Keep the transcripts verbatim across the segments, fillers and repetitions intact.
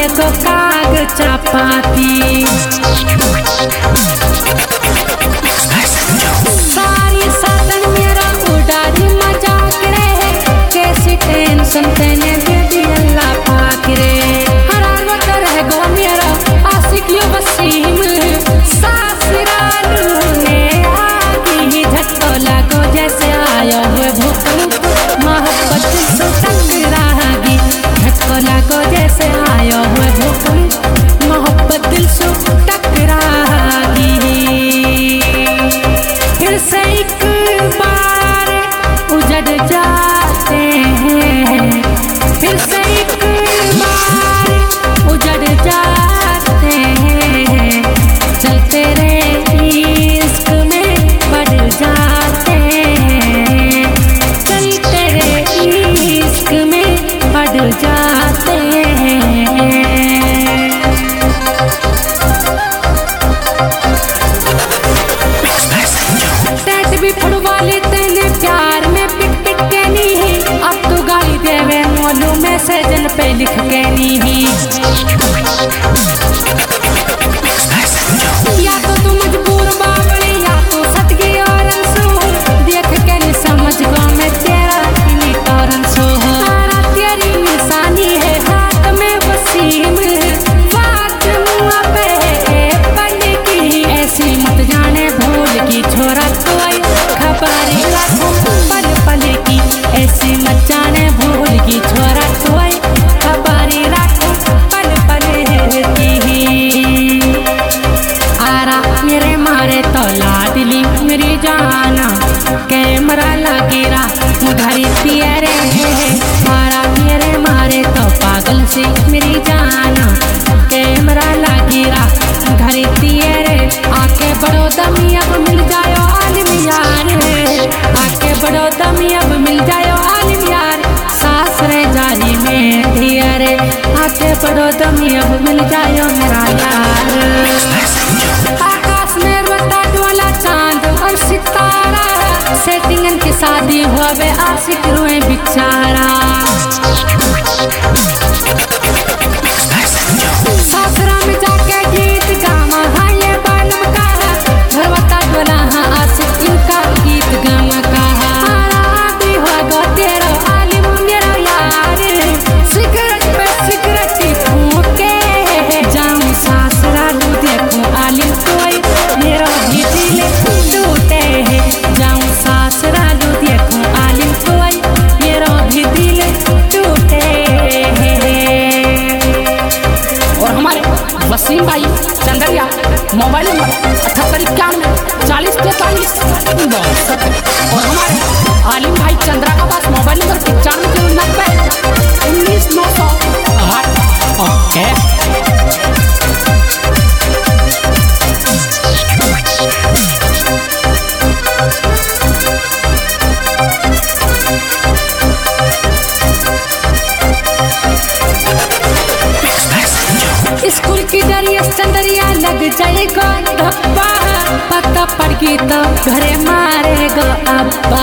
को काग चपाती। सारी सातन मेरा उड़ारी मजाक रे, कैसी टेंशन तेने दे दी अल्लाह पाक रे। हरारत रह गो मेरा आशिक यो वसीम, सासुरालू ने आगी झटको लागो जैसे आया हुए भूकंप, मोहब्बत से टकरागी। झटको लागो जैसे आया हुए भूकंप, मोहब्बत दिल से टकरागी। फिर से एक बार उजड़ जाते हैं, फिर से एक बार उजड़ जाते हैं। चलते रहे इश्क में बढ़ जाते हैं, चलते रहे इश्क में बढ़ जाते हैं। टेट भी फुड़वा लेते ने प्यार में पिट पिट के नी, अब तो गाली देवे मोलू मैसेजन पे लिख के नी। या तो तू मजबूर बावली, या तो सट गई और अंसू, देख के नहीं समझ गो मैं तेरा किनी टोरन सो। तारा तेरी निशानी है हाथ में वसीम, बात मुआ पे पल की, ऐसी मत जाने भूल की छोरा कोई खबर लाखों पल पल की। ऐसी मत जाने भूल की छोरा कोई खबर लाखों पल पल की। आरा मेरे मारे तो लाडली मेरी जाना, कैमरा लगेरा मुधारी तेरे है। आरा मेरे मारे तो पागल से मेरी जाना, कैमरा लगेरा मुधारी तेरे। आके बड़ो दमी अब मिल जायो आलिम यार, आके बड़ो दमी अब मिल जायो आलिम यार। सासरे जारी में धियारे, आके बड़ो दमी अब मिल जायो मेरा यार। आकाश में रोता डोला चांद और सितारा, सेटिंगन की शादी हुए आशिक रोए बेचारा। सासरा में जाके गीत गामा हाँ ये बालम का, रोता डोला हाँ आशिक इनका गीत गामा का। आदि होगा तेरा आलिम मेरा यार, सिगरेट पे सिगरेट फूके जाऊं सासुरालू देखूं आलिम कोई मेरा भी दिल टूटे है। जाऊं सासुरालू देखूं आलिम कोई मेरा भी दिल टूटे है। और हमारे वसीम भाई चंदरिया मोबाइल नंबर अठहत्तर इक्यानवे चालीस तैतालीस और हमारे आलिम भाई चंद्रा का पास मोबाइल नंबर पचानवे नब्बे उन्नीस नौ सौ आठ। ओके स्कूल की डरिया चंदरिया लग जाएगा धब्बा, पता पड़ गई तो घरे मारेगा अब्बा।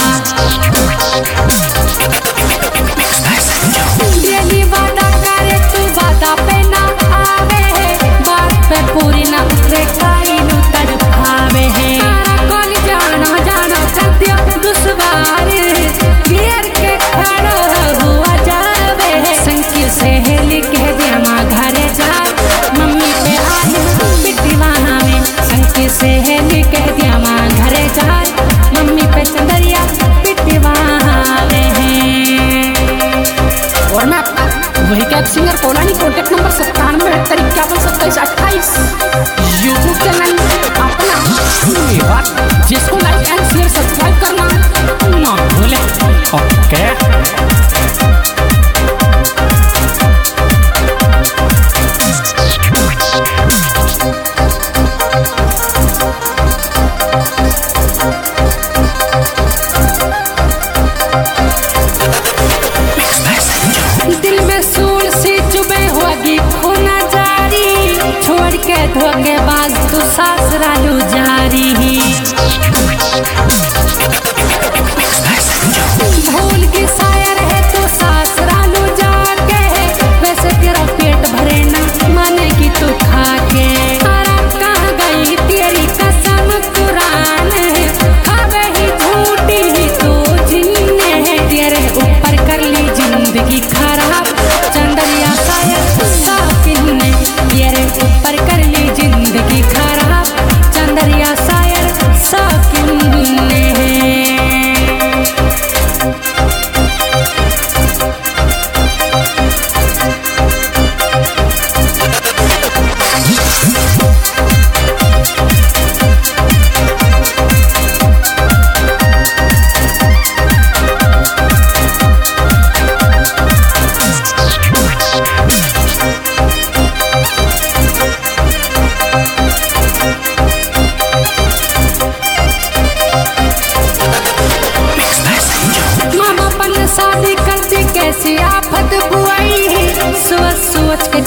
डेली वादा करे तू वादा पे ना आवे, बात पे पूरी ना उतरे काई नु तड़पावे है। कौन जाना जाना सत्य दुश्वार, गिर के खड़ा हुआ जावे। संकी सहेली कह दिया माँ घरे जा, मम्मी पे आलू बिट्टी वहाँ में। संकी सहेली कह दिया माँ घरे जा,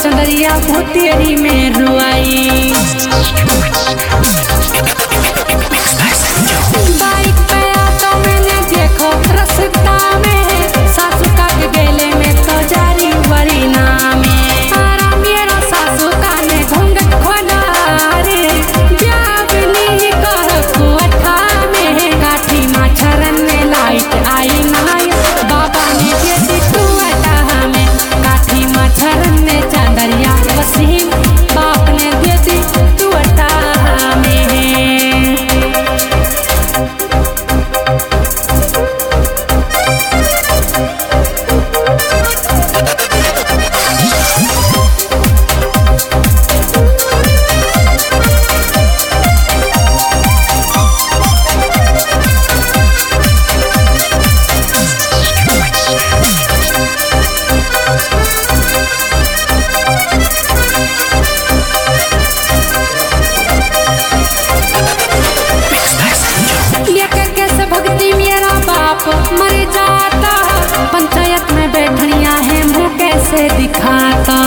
चंदरिया भूतेरी में रुआई। बाइक पे आता मैंने देखो रस्ता में सासू का के गेले में तो जारी बड़ी नामे आरा मेरा सासू का ने घूंघट खोला रे ब्यावली कर कुआठा में काठी माछरन में लाइट आई नाय बाबा ने देती कुआठा में काठी माछरन में चंदरिया वसीम बाप ने देती कुआठा में। मर जाता पंचायत में बैठनिया है मुँह कैसे दिखाता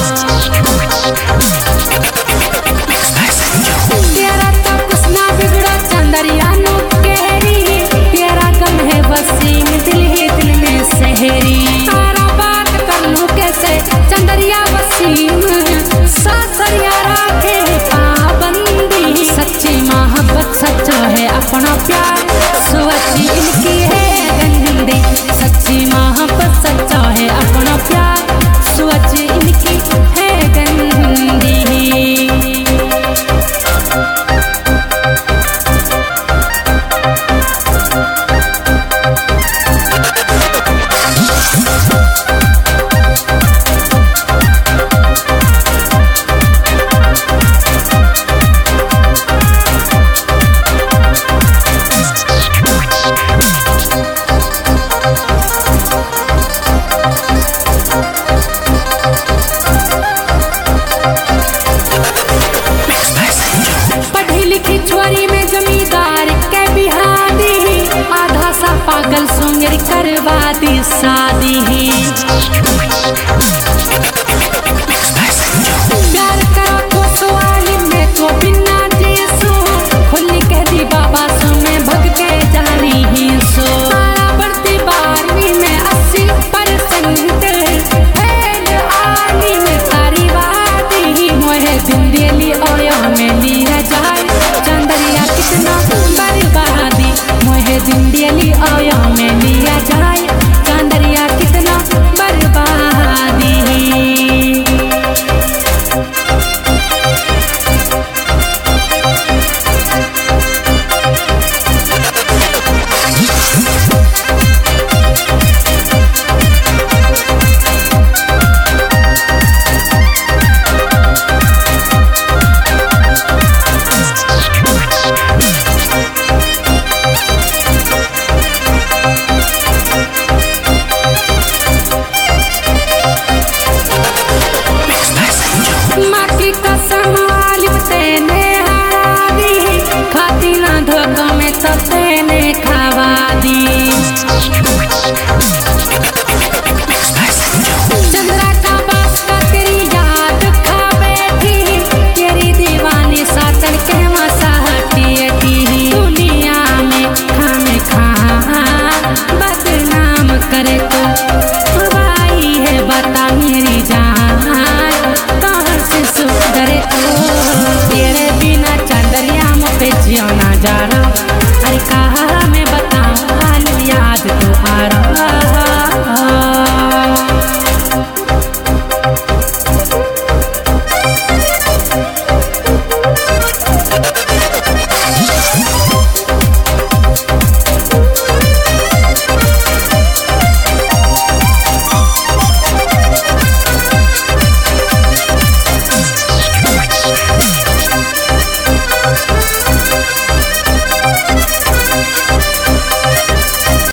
तेरा तो कुछ ना बिगड़ा चंदरिया नो कहरी तेरा गम है वसीम दिल ही दिल में सहरी सारा बात कर लूं कैसे चंदरिया वसीम सासरिया राखे पाबंदी सच्ची मोहब्बत सच्चा है अपना प्यार सुवची इनकी है सच्ची मोहब्बत सच्चा है अपना प्यार सुवच इनकी है गंदी। छोरी में जमींदार के बिहादी आधा सा पागल सुंगर करवा दी शादी।